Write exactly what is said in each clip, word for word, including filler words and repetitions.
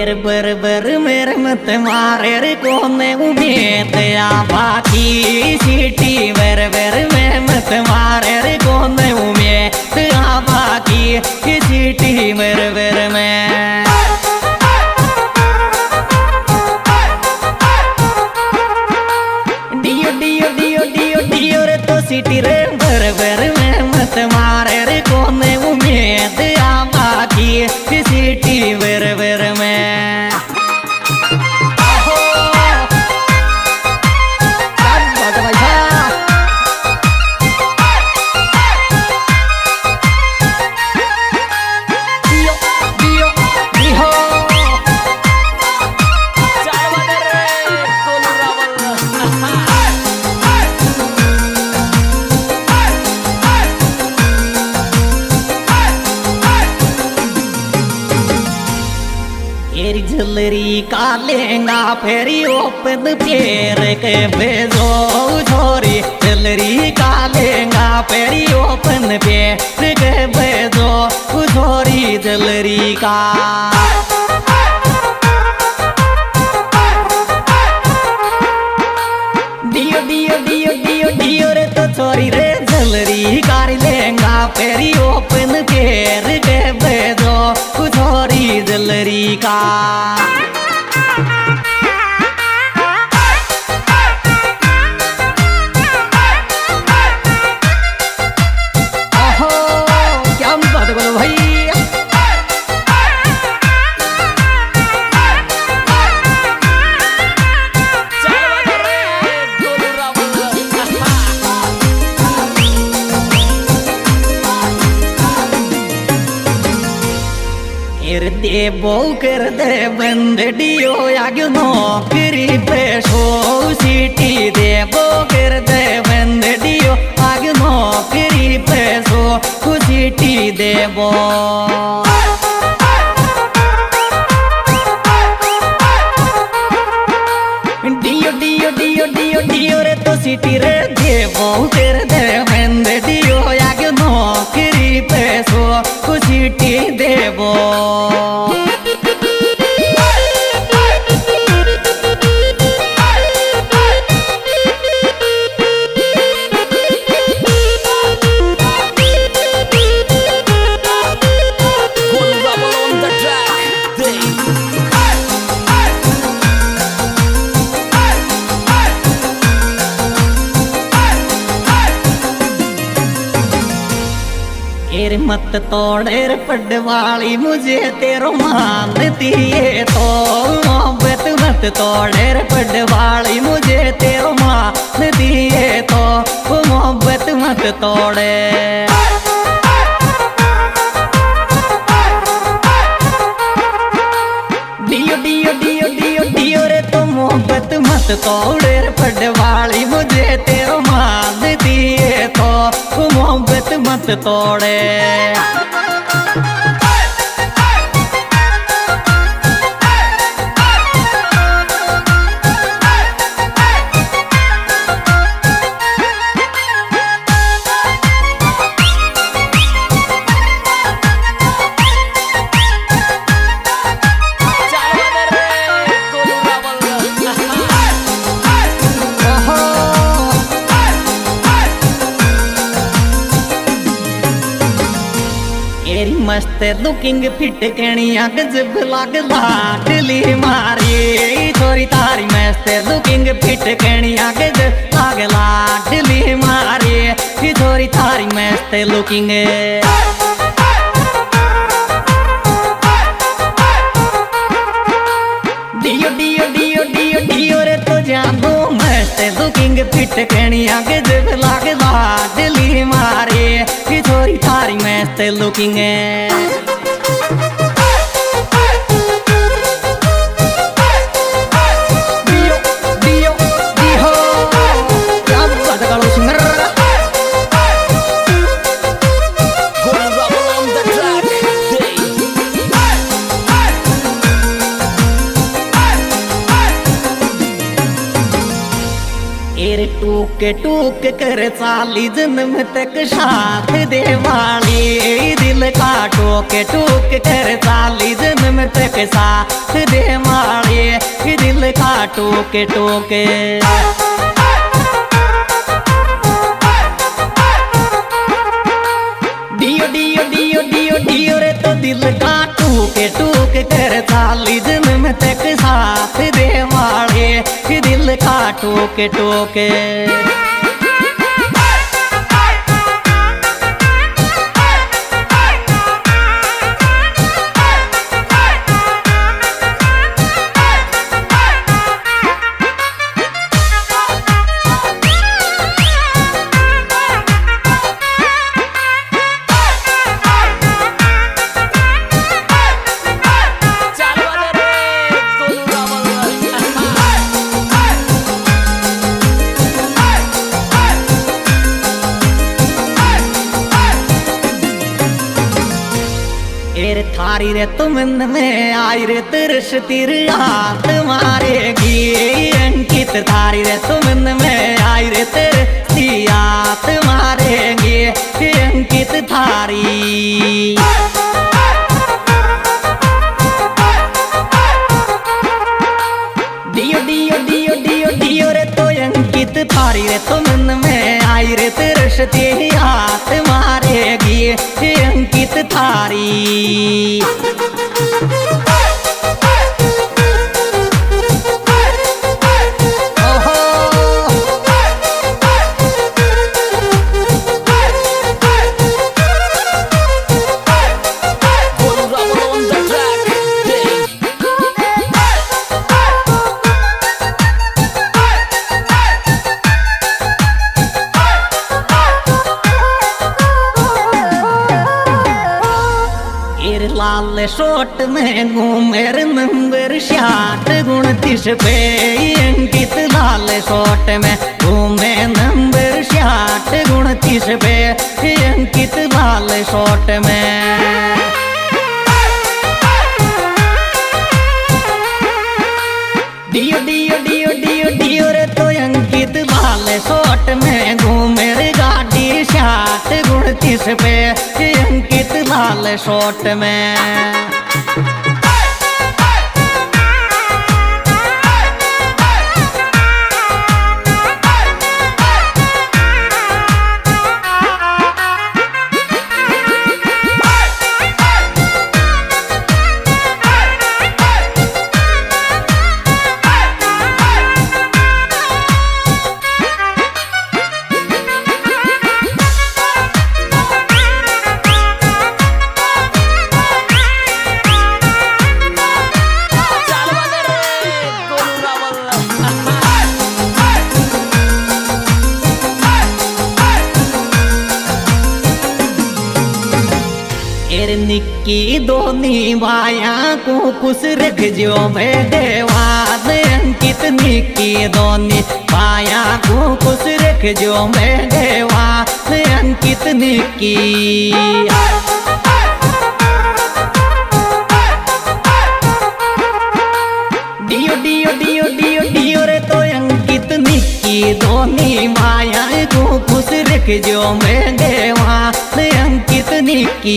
एर बर बर मेरे मत मारे रे कोने उम्मीद आ बाकी सीटी बर बर में मत मारे रे कोने उम्मीद आ बाकी सीटी बर बर में डियो डियो डियो डियो डियो रे तो सीटी रे बर बर में मत मारे रे कोने उम्मीद आ बाकी सीटी बर बर में झलरी का लेंगा फेरी ओपन पेर के भेजो छोरी झलरी का लेंगा फेरी ओपन पेर के भेजो छोरी झलरी का डियो डियो डियो डियो डियो रे तो छोरी रे झलरी का लेंगा फेरी ओपन पेर के भेजो छोरी झलरी का दे बो कर दे बंद डियो आगे नौकरी पे शो सीटी दे बो कर दे बंद डियो आगे नौकरी पे शो सीटी दे बो डियो डियो डियो डियो डियो रे तो सीटी रे दे बो कर दे बंद डियो आगे नौकरी पे शो सीटी दे बो एर मत तोड़े पड़ वाली मुझे तेरो मानती है तो मोहब्बत मत तोड़े पड़ वाली मुझे तेरो मानती है तो मोहब्बत मत तोड़े डियो डियो डियो डियो डियो रे तो मोहब्बत मत तोड़े पड़ वाली मुझे तेरो मानती है तो मोहब्बत मत तोड़े मस्त लुकिंग फिट कणिया गजब लाग लाडली मारी छोरी तारी मस्त लुकिंग फिट कणिया गजब लाग लाडली मारी छोरी तारी मस्त लुकिंग डियो डियो डियो डियो डियो रे तो जानो मस्त लुकिंग फिट कणिया गजब लाग लाडली मारी छोरी तारी मस्त लुकिंग के टूक कर चाली जन्म तक साथ दे वाली दिल का टूक टूक कर चाली जन्म तक साथ दे वाली दिल का टूक टूक डियो डियो डियो डियो डियो रे तो दिल का टूक टूक कर चाली जन्म तक साथ दे वाले दिल का टूक टूक थारी रे तुम में आई रे तरस तिर याद मारेगी अंकित थारी रे तुम में आई रे तरस याद मारेगी अंकित थारी डियो डियो डियो डियो डियो रे तो अंकित थारी रे तुम में आई रे तरस याद मारेगी अंकित थारी लाल शोट में घूमे नंबर साठ उनतीस पे अंकित लाल शोट में घूमे नंबर साठ उनतीस पे अंकित लाल शोट में डियो डियो डियो डियो डियो रे तो अंकित लाल शोट में घूमे गाड़ी साठ उनतीस पे अंकित लाल शोट में निक्की दोनी बाया को खुश रख जो मैं देवाद अंकित निक्की दोनी बाया को खुश रख जो मैं देवाद अंकित निक्की डियो डियो डियो डियो डियो रे तो अंकित निक्की दोनी माया को खुश रख जो मैं देवा अंकित निक्की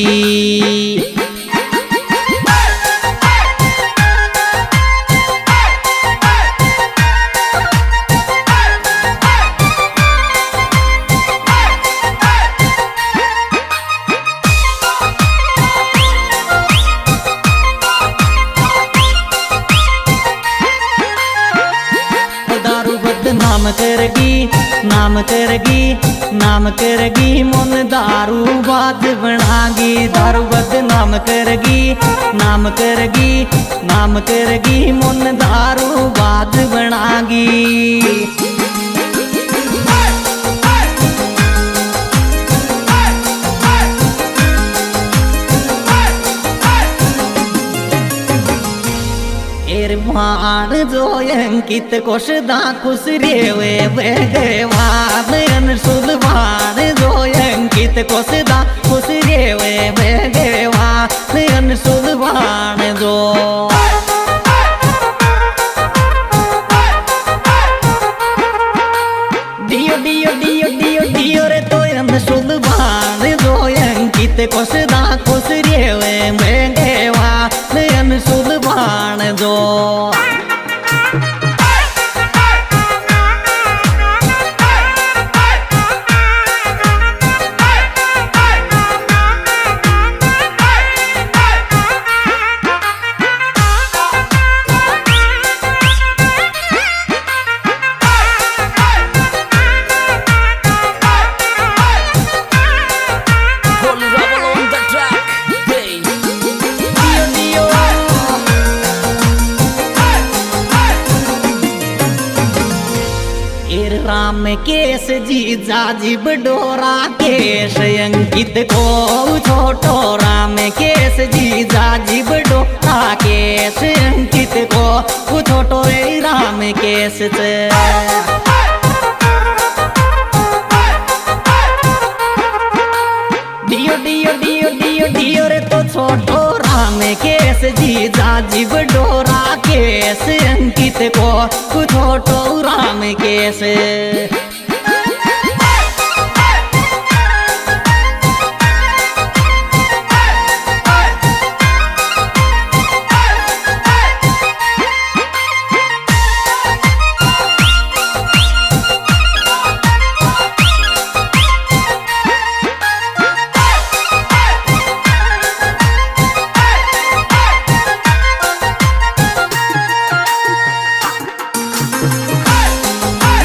नाम करगी नाम करगी नाम करगी मन दारू बाज बनागी दारू बद नाम करगी नाम करगी नाम करगी मन दारू बाज बनागी मान जो अंकित कोश दा खुश रेवे बेगवान अनसुलवान जो अंकित कोश दा खुश रेवे बेगवान अनसुलवान जो डियो डियो सुलभान जो अंकित को सदा खुश रेवे मेंगेवा नयन सुलभान जो राम केस जी जाजी बडोरा केश अंकित को छोटो राम केस जी जाजी बडोरा केश अंकित को छोटो रे राम केस से डियो डियो डियो डियो डियो रे तो छोटो राम केस जी जाजी बडोरा केस अंकित को छोटो राम केस